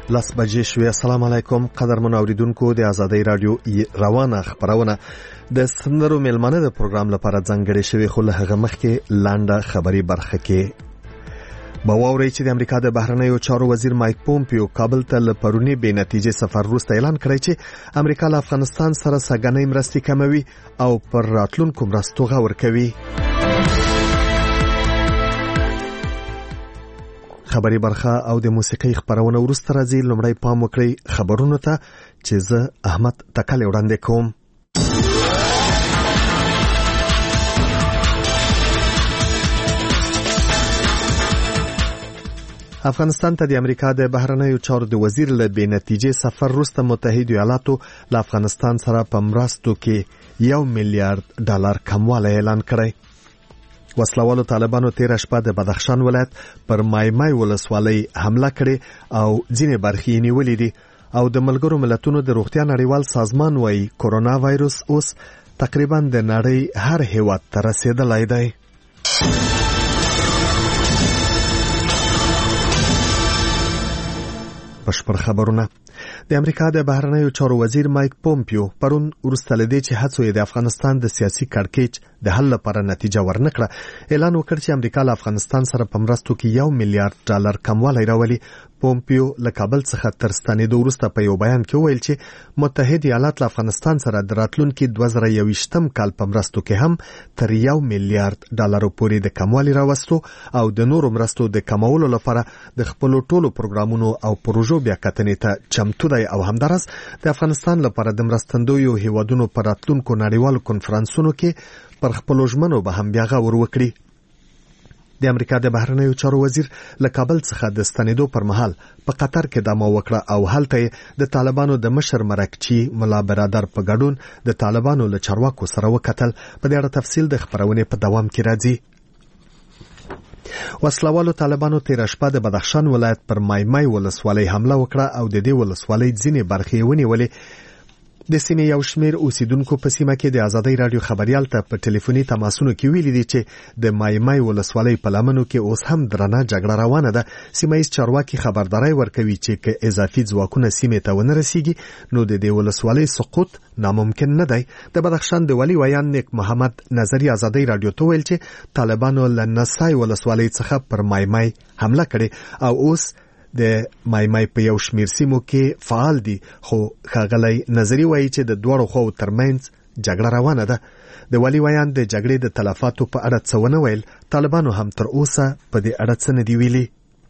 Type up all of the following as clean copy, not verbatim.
لس بجې شوې. السلام علیکم قدرمنو اوریدونکو، د آزادۍ رادیو روانه خبرونه د سندرو میلمانه د پروګرام لپاره ځانګړې شوې، خو له هغه مخکې لانډه خبري برخه کې باوري چې د امریکا د بهرنیو چارو وزیر مایک پومپیو کابل ته له پرونی بې نتیجې سفر وروسته اعلان کړی چې امریکا له افغانستان سره سګنۍ مرستې کموي او پر راتلونکو مرستو غور کوي. خبري برخه او د موسیقي خبرونه وروسته راځي. لومړی پام وکړئ خبرونو ته چې زه احمد تکل وړاندې کوم. افغانستان ته د امریکا د بهرنیو چارو د وزیر له بې نتیجې سفر وروسته متحده ایالاتو له افغانستان سره په مرستو کې $1 میلیارډ کموالی اعلان کړی. وسلوالو طالبانو تیر شپه د بدخشان ولایت پر مایمای ولسوالۍ حمله کړې او ځینې برخې یې نیولې دي او د ملګرو ملتونو د روغتیا نړیوال سازمان وايي کورونا وایروس اوس تقریبا د نړۍ هر هیواد ته رسیدلی دی. بشپړ خبرونه. د امریکا د بهرنیو چارو وزیر مایک پومپیو پرون وروسته له دې چې هڅو یې د افغانستان د سیاسي کړکېچ د حل لپاره نتیجه ورنکړه، اعلان وکړ چې امریکا له افغانستان سره په مرستو کې $1 میلیارډ کموالی راولي. پومپیو له کابل څخه تر ستنېدو وروسته په یو بیان کې وویل چې متحده ایالات له افغانستان سره د راتلونکي 2021 کال په مرستو کې هم تر $1 میلیارډ پورې د کموالی راوستو او د نورو مرستو د کمولو لپاره د خپلو ټولو پروګرامونو او پروژو بیا کتنې ته چمتو دی او همدارس د افغانستان لپاره د مرستندویو هیوادونو په راتلونکو نړیوالو کنفرانسونو کې پر خپلو ژمنو به هم بیا غور وکړي. د امریکا د بهرنیو چارو وزیر له کابل څخه د ستنېدو پر مهال په قطر کې دمه وکړه او هلته د طالبانو د مشر مرکچی ملا برادر په ګډون د طالبانو له چارواکو سره وکتل. په دې اړه تفصیل د خبرونې په دوام کې راځي. وسلوالو طالبانو تیر شپه د بدخشان ولایت پر مایمای ولسوالۍ حمله وکړه او د دې ولسوالۍ ځینې برخې ونیولې. د سیمې یو شمېر اوسیدونکو په سیمه کې د آزادۍ رادیو خبریال ته په ټلیفوني تماسونو کې ویلي دي چې د مایمای ولسوالۍ په لمنو کې اوس هم درنه جګړه روانه ده. سیمه ییز چارواکي خبرداري ورکوي چې که اضافي ځواکونه سیمې ته ونه رسیږي نو د دې ولسوالۍ سقوط ناممکن نه دی. د بدخشان د ولی ویان نیک محمد نظری آزادۍ رادیو ته ویل چې طالبانو له نسای ولسوالۍ څخه پر مایمای حمله کړې او اوس د مایمای په یو شمیر سیمو کې فعال دي، خو ښاغلی نظری وایي چې د دوړو خو ترمنځ جګړه روانه ده. د ولی ویان د جګړې د تلفاتو په اړه څه ونه ویل. طالبانو هم تر اوسه په دې اړه څه نه دی ویلي.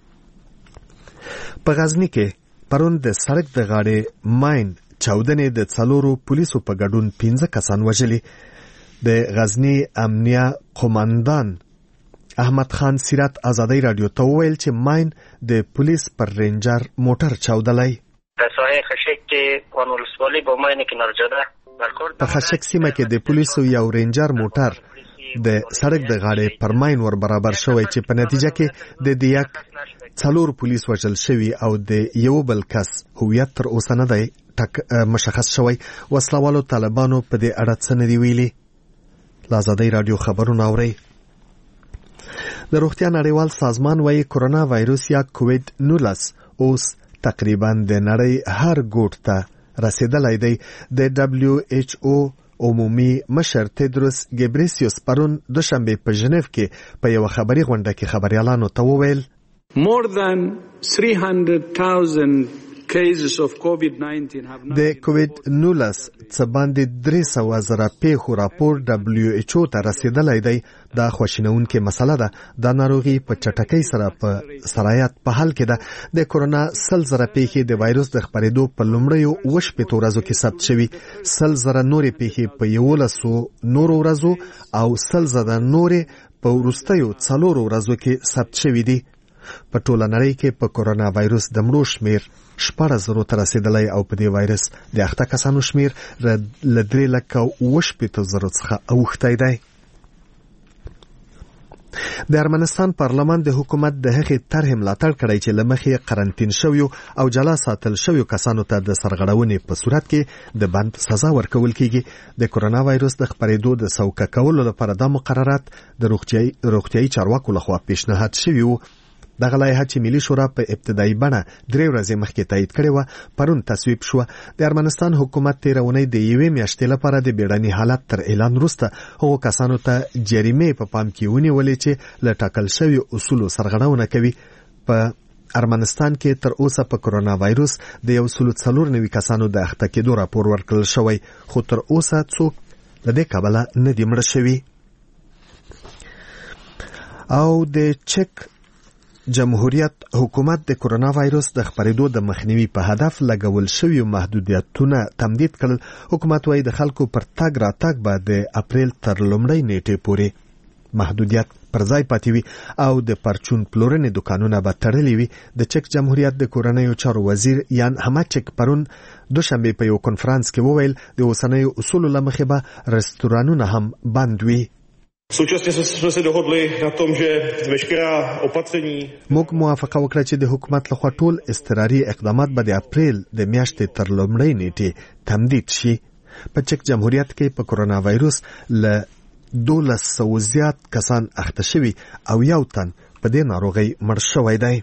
په غزني کې پرون د سړک د غاړې ماین چاودنې د 4 پولیسو په ګډون 15 کسان وژلي. د غزني امنیه قوماندان احمد خان سیرت آزادۍ رادیو ته وویل چې ماین د پولیس پر رینجر موټر چاودلی. په ساحه خشک کې ولسوالۍ په ماین کې نرجده په خشک سیمه کې د پولیسو یو رینجر موټر د سړک د غاړې پر ماین ور برابر شوی چې په نتیجه کې د یک 4 پولیس وژل شوي او د یو بل کس هویت تر اوسه نه دی مشخص شوی. وسلوالو طالبانو په دې اړه څه نه دی ویلي. آزادۍ رادیو خبرونه اورئ. د روغتیا نړیوال سازمان وايي کورونا وایروس یا کووید-19 اوس تقریبا د نړۍ هر ګوټ ته رسیدلی دی. د WHO عمومي مشر تدروس ګبریسیوس پرون دوشنبه په ژنیو کې په یو خبري غونډه کې خبريالانو ته وویل More than 300,000 cases of COVID-19 have not د کووید-19 څخه باندې 300,000 پیښو راپور WHO ته رسیدلی دی. دا خوشینونکې مسله ده. دا ناروغي په چټکۍ سره په سرایت په حل کې ده. د کورونا 100,000 پیښې د وایروس د خپرېدو په لومړیو 8 ورځو کې ثبت شوي. 100,000 نورې پیښې په 11 نورو ورځو او 100,000 نورې په وروستیو 4 ورځو کې ثبت شوي دي. په ټوله نړۍ کې په کورونا وایروس د مړو شمیر 14,000 ته رسیدلی او په دې وایرس د اخته کسانو شمیر له 3,80,000 څخه اوښتی دی. د ارمنستان پارلمان د حکومت د هغې طرحې ملاتړ کړی چې له مخې قرنطین شویو او جلا ساتل شویو کسانو ته د سرغړونې په صورت کې د بند سزا ورکول کیږي. د کورونا وایروس د خپرېدو د سوکه کولو لپاره دا مقررات د روغتیايي چارواکو لخوا پیشنهاد شوي وو. دغه لایحه چې ملي شورا په ابتدایي بڼه 3 ورځې مخکې تایید کړې و پرون تصویب شو. د ارمنستان حکومت تیرونی د یوې میاشتې لپاره د بیړني حالت تر اعلان وروسته هغو کسانو ته جریمې په پام کې ونیولې چې له ټاکل شوي اصولو سرغړونه کوي. په ارمنستان کې تر اوسه په کرونا وایروس د 194 کسانو د اخته کېدو راپور ورکړل شوی، خو تر اوسه څوک له دې کبله نه دي مړه شوي. او د چک جمهوریت حکومت د کرونا وایروس د خپرېدو د مخنیوي په هدف لګول شوي محدودیتونه تمدید کړل. حکومت وايي د خلکو پر تګ راتګ به د اپریل تر لومړۍ نیټې پورې محدودیت پر ځای پاتې وي او د پرچون پلورنې دکانونه به تړلي وي. د چک جمهوریت د کورنیو چارو وزیر یان هماچک پرون دوشنبه په یو کنفرانس کې وویل د اوسنیو اصولو له مخې به رستورانونه هم بند وي. Současně jsme se dohodli na tom, že veškerá opatření موږ موافقه وکړه چې د حکومت لخوا ټول اضطراري اقدامات به د اپریل د میاشتې تر لومړۍ نیټې تمدید شي. په چک جمهوریت کې په کرونا وایروس له 1200 زیات کسان اخته شوي او یو تن په دې ناروغۍ مړ شوی دی.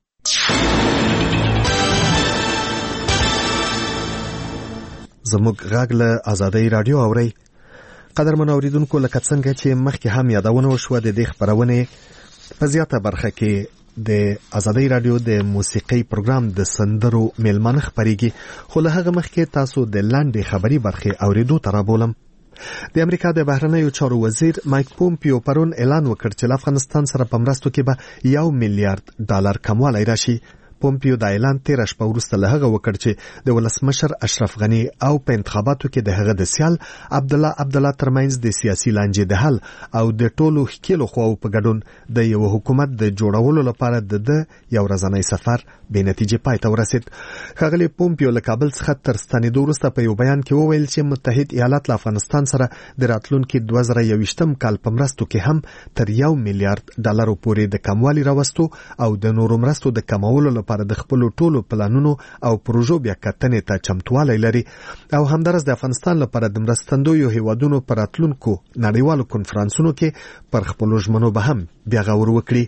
زموږ غږ له آزادۍ رادیو اورئ. قدرمن اوریدونکو، لکه څنګه چې مخکې هم یادونه وشوه د دې خپرونې په زیاته برخه کې د آزادۍ رادیو د موسیقۍ پروګرام د سندرو میلمانه خپریږي، خو له هغه مخکې تاسو د لاندې خبري برخې اوریدو ته رابولم. د امریکا د بهرنیو چارو وزیر مایک پومپیو پرون اعلان وکړ چې له افغانستان سره په مرستو کې به $1 میلیارډ کموالی راشي. پومپیو د اعلان 13 شپه وروسته له هغه وکړ چې د ولسمشر اشرف غني او په انتخاباتو کې د هغه د سیال عبدالله ترمنځ د سیاسي لانجې د حل او د ټولو ښکېلو خواو په ګډون د یو حکومت د جوړولو لپاره د یو ورځنی سفر بې نتیجې پای ته ورسید. ښاغلی پومپیو له کابل څخه تر ستنېدو وروسته په یو بیان کې وویل چې متحد ایالات له افغانستان سره د راتلونکي 2021 کال په مرستو کې هم تر $1 میلیارډ پورې د کموالي راوستو او د نورو مرستو د کمولو لپاره د خپل ټولو پلانونو او پروژو بیا کتنې ته چمتوالی لري او همدارس د افغانستان لپاره د مرستندویو هیوادونو پر راتلونکو نړیوالو کنفرانسونو کې پر خپلو ژمنو به هم بیا غور وکړي.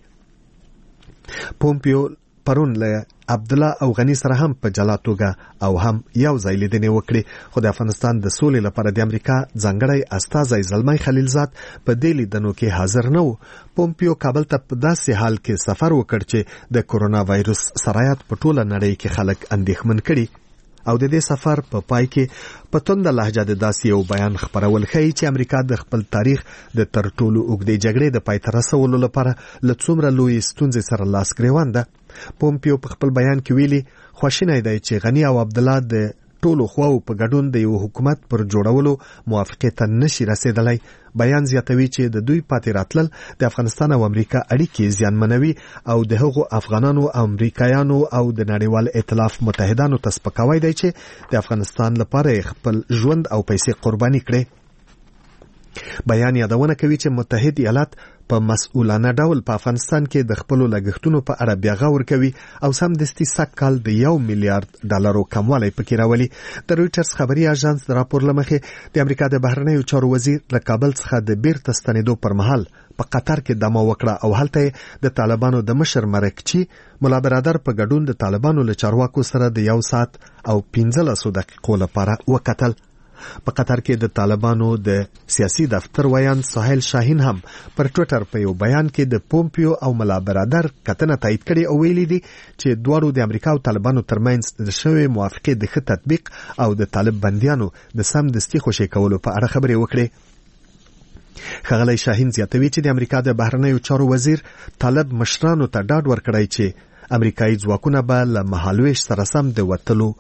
پومپیو پرون له عبدالله او غني سره هم په جلا توګه او هم یو ځای لیدنې وکړي، خو د افغانستان د سولې لپاره د امریکا ځانګړی استازی زلمی خلیلزاد په دې لیدنو کې حاضر نه و. پومپیو کابل ته په داسې حال کې سفر وکړ چې د کرونا وایروس سرایت په ټوله نړۍ کې خلک اندېښمن کړي او د دې سفر په پای کې په تونده لهجه د داسې یو بیان خپرول ښیي چې امریکا د خپل تاریخ د تر ټولو اوږدې جګړې د پای ته رسولو لپاره له څومره لویې ستونزې سره لاس ګرېوان ده. پومپیو په خپل بیان کې ویلي خواشینی دی چې غني او عبدالله د ټولو خواو په ګډون د یو حکومت پر جوړولو موافقې ته نشي رسېدلی. بیان زیاتوي چې د دوی پاتې راتلل د افغانستان او امریکا اړیکې زیانمنوي او د هغو افغانانو، امریکایانو او د نړیوال ائتلاف متحدانو ته سپکاوی دی چې د افغانستان لپاره خپل ژوند او پیسې قرباني کړي. بیان یادونه کوي چې متحد ایالات په مسؤلانه ډول په افغانستان کې د خپلو لګښتونو په اړه بیا غور کوي او سمدستي سږ کال د $1 میلیارډ کموالی پکې راولي. د رویټرز خبري اژانس د راپور له مخې د امریکا د بهرنیو چارو وزیر له کابل څخه د بیرته ستنېدو پر مهال په قطر کې دمه وکړه او هلته د طالبانو د مشر مرکچي ملا برادر په ګډون د طالبانو له چارواکو سره د 1 ساعت او 15 دقیقو لپاره وکتل. په قطر کې د طالبانو د سیاسي دفتر ویان سهیل شاهین هم پر ټویټر په یو بیان کې د پومپیو او ملا برادر کتنه تایید کړي او ویلي دي چې دواړو د امریکا او طالبانو ترمنځ د شوې موافقې د ښه تطبیق او د طالب بندیانو د سمدستي خوشي کولو په اړه خبرې وکړي. ښاغلی شاهین زیاتوي چې د امریکا د بهرنیو چارو وزیر طالب مشرانو ته ډاډ ورکړی چې امریکایي ځواکونه به له مهالویش سره سم د وتلو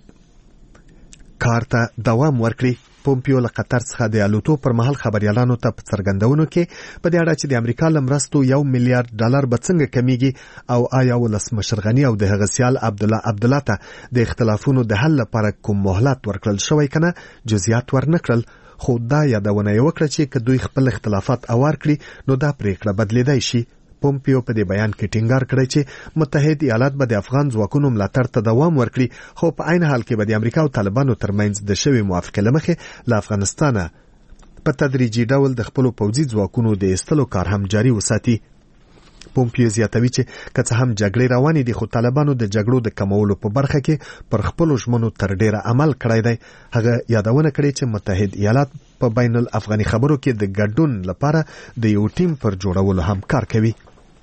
کار ته دوام ورکړي. پومپیو له قطر څخه د الوتو پر مهال خبريالانو ته په څرګندونو کې په دې اړه چې د امریکا له مرستو $1 میلیارډ به څنګه کمیږي او آیا ولسمشر غني او د هغه سیال عبدالله ته د اختلافونو د حل لپاره کوم مهلت ورکړل شوی کنه جزئیات ورنکړل. خو دا یادونه یې وکړه چې که دوی خپل اختلافات اوار کړي نو دا پریکړه بدلیدای شي. پومپیو په دې بیان کې ټینګار کړی چې متحد ایالات به د افغان ځواکونو ملاتړ ته دوام ورکړي، خو په عین حال کې به د امریکا او طالبانو ترمنځ د شوې موافقې له مخې له افغانستانه په تدریجي ډول د خپلو پوځي ځواکونو د ایستلو کار هم جاري وساتي. پومپیو زیاتوي چې که څه هم جګړې روانې دي خو طالبانو د جګړو د کمولو په برخه کې پر خپلو ژمنو تر ډیره عمل کړی دی. هغه یادونه کړې چې متحد ایالات په بین الافغاني خبرو کې د ګډون لپاره د یو ټیم پر جوړولو هم کار کوي.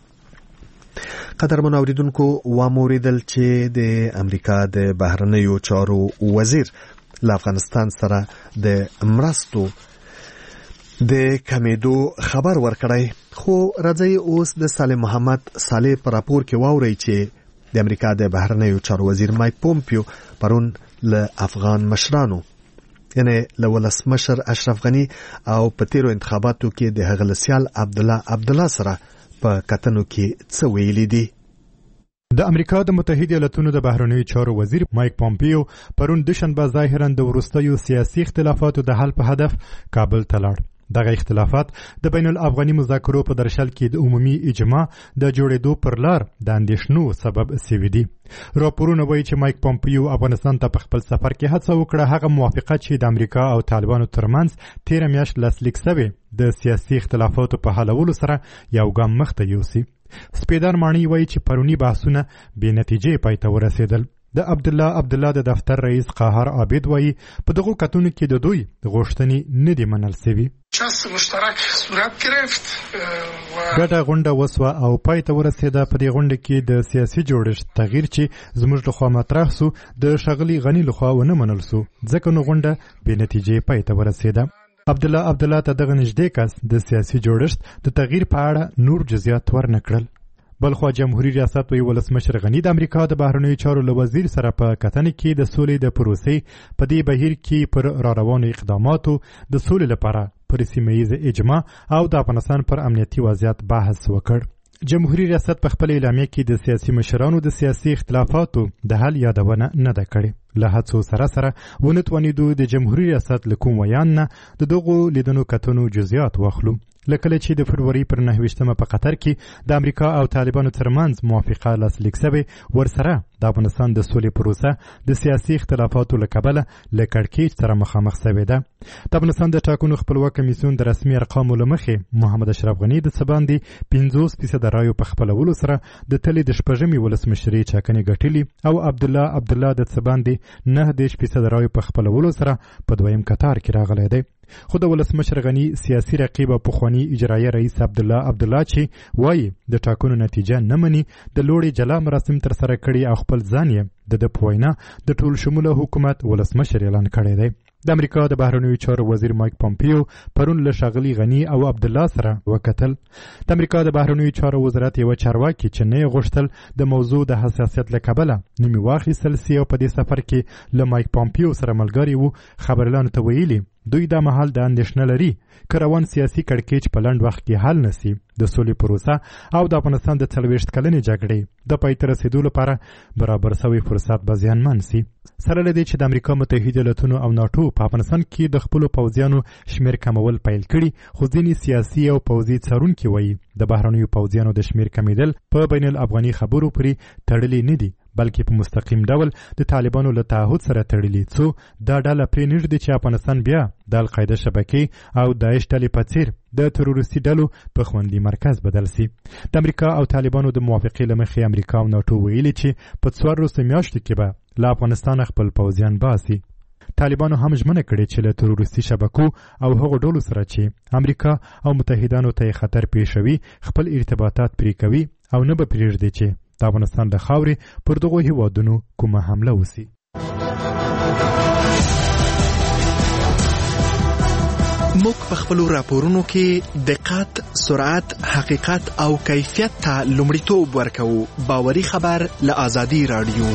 قدرمن اوریدونکو واوریدل چې د امریکا د بهرنیو چارو وزیر له افغانستان سره د مرستو د کمیدو خبر ورکړی. خو راځي اوس د سالم محمد صالح پر راپور کې واوري چې د امریکا د بهرنیو چارو وزیر مایک پومپیو پرون له افغان مشرانو یعنی له ولسمشر اشرف غنی او په تیرو انتخاباتو کې د هغه سیال عبدالله سره په کتنو کې څه ویلي دي. د امریکا د متحده ایالاتونو د بهرنیو چارو وزیر مایک پومپیو پرون دوشنبه ظاهرا د وروستیو سیاسي اختلافاتو د حل په هدف کابل ته لاړ. دغه اختلافات د بین الافغاني مذاکرو په درشل کې د عمومي اجماع د جوړېدو پر لار د اندېښنو سبب سوي دي. راپورونه وایي چې مایک پومپیو افغانستان ته په خپل سفر کې هڅه وکړه هغه موافقت چې د امریکا او طالبانو ترمنځ تیره میاشت لاسلیک شوی د سیاسي اختلافاتو په حلولو سره یو ګام مخته یوسي. سپیدار مانی وایي چې پرونی بحثونه بې نتیجې پای ته ورسېدل. د عبدالله د دفتر رئیس قاهر عابد وایي په دغو کتونو کې د دوی غوښتنې نه دي منل سوي. ګډه غونډه وسوه او پای ته ورسېده. په دې غونډه کې د سیاسي جوړښت تغییر چې زموږ لخوا مطرح سو د ښاغلي غني لخوا ونه منل سو ځکه نو غونډه بې نتیجې پای ته ورسېده. عبدالله ته دغه نږدې کس د سیاسي جوړښت د تغییر په اړه نور جزئیات ورنکړل. بلخوا جمهوریت ریاست وی ولسمشر غنی د امریکا د بهرنیو چارو له وزیر سره په کتنې کې د سولې د پروسې په دې بهیر کې پر راروانو اقداماتو د سولې لپاره پر سیمه ییز اجماع او د افغانستان پر امنیتي وضعیت بحث وکړ. جمهوریت ریاست په خپل اعلامیه کې د سیاسي مشرانو د سیاسي اختلافاتو د حل یادونه نه ده کړې. له هڅو سره ونه توانېدو د جمهوریت ریاست له کوم ویان نه د دغو لیدنو کتنو جزئیات واخلو. لکه چې د فروری پر 9 په قطر کې د امریکا او طالبانو ترمنځ موافقه لاسلیک شوې ورسره د افغانستان د سولې پروسه د سیاسي اختلافاتو له کبله له کړکېچ سره مخامخ شوې ده. د افغانستان د ټاکنو خپلواک کمیسیون د رسمي ارقامو له مخې محمد اشرف غني د څه باندې 50% رایو په خپلولو سره د تلې د شپږمې ولسمشرۍ ټاکنې ګټلې او عبدالله د څه باندې 9% رایو په خپلولو سره په دویم کتار کې راغلی دی. خو د ولسمشر غني سیاسي رقیب او پخوانی اجرایي رئیس عبدالله چې وایي د ټاکنو نتیجه نه مني د لوړې جلا مراسم تر سره کړي او خپل ځان یې د په وینا د ټول شموله حکومت ولسمشر اعلان کړی دی. د امریکا د بهرنیو چارو وزیر مایک پومپیو پرون له ښاغلي غني او عبدالله سره وکتل. د امریکا د بهرنیو چارو وزارت یو چارواکي چې نه غوښتل د موضوع د حساسیت له کبله نومي واخیستل سي او په دې سفر کې له مایک پومپیو سره ملګري وو خبرلانو ته ویلي دوی دا مهال د اندېښنه لري که روان سیاسي کړکېچ په لنډ وخت کې حل نسی د سولې پروسه او د افغانستان د 40 کلنې جګړې د پای ته رسېدو لپاره برابر شوی فرصت به زیانمن سي. سره له دې چې د امریکا متحده ایالاتونو او ناټو په افغانستان کې د خپلو پوځیانو شمیر کمول پیل کړي خو ځینې سیاسي او پوځي څارونکي وایي د بهرنیو پوځیانو د شمیر کمیدل په بین الافغاني خبرو پورې تړلي نه دي بلکې په مستقیم ډول د طالبانو له تعهد سره تړلي څو دا ډله پرې نږدې چې افغانستان بیا د القاعده شبکې او داعش ډلې په څیر د تروریستي ډلو په خوندي مرکز بدل سي. د امریکا او طالبانو د موافقې له مخې امریکا او ناټو ویلي چې په 14 میاشتو کې به له افغانستان خپل پوځیان باسي. طالبانو هم ژمنه کړې چې له تروریستي شبکو او هغو ډلو سره چې امریکا او متحدانو ته خطر پیښوي خپل ارتباطات پرې کوي او نه به پرېږدي چې د افغانستان د خاورې پر دغو هیوادونو کومه حمله وسی. موږ په خپلو راپورونو کې دقت، سرعت، حقیقت او کیفیت ته لومړیتوب ورکوو. باوري خبر له آزادي رادیو.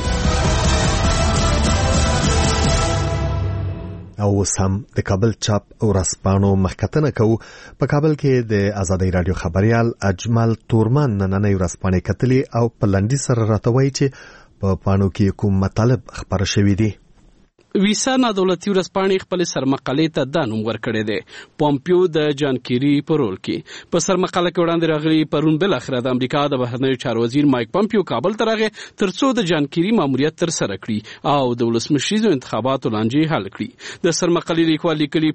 او اوس هم د کابل چاپ ورځپاڼو مخکتنه کوو. په کابل کې د آزادۍ رادیو خبريال اجمل تورمان نننۍ ورځپاڼې کتلې او په لنډي سره راته وایي چې په پاڼو کې کوم مطالب خبره شوي دي. ویسا نادولتي ورځپاڼې خپل سرمقالې ته دا نوم ورکړی دی پومپیو د جان کیری په رول کې. په سرمقاله کې وړاندې راغلي پرون بل اخره د امریکا د بهرنیو چارو وزیر مایک پومپیو کابل ته راغی ترڅو د جان کیری ماموریت تر سره کړي او د ولسمشریزو انتخاباتو لانجې حل کړي. د سرمقالې لیکوال لیکلي